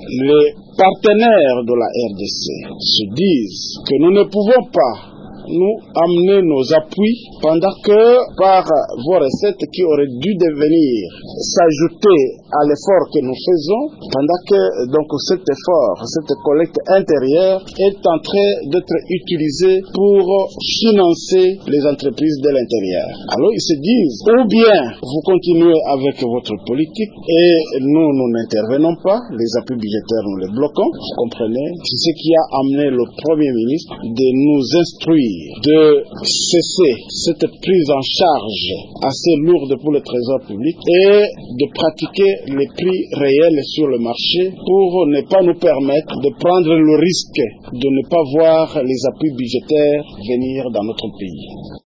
les partenaires de la RDC se disent que nous ne pouvons pas nous amener nos appuis pendant que par vos recettes qui auraient dû devenir s'ajouter à l'effort que nous faisons, pendant que donc cet effort, cette collecte intérieure est en train d'être utilisée pour financer les entreprises de l'intérieur. Alors ils se disent, ou bien vous continuez avec votre politique et nous n'intervenons pas, les appuis budgétaires nous les bloquons, vous comprenez, c'est ce qui a amené le Premier ministre de nous instruire de cesser cette prise en charge assez lourde pour le trésor public et de pratiquer les prix réels sur le marché pour ne pas nous permettre de prendre le risque de ne pas voir les appuis budgétaires venir dans notre pays.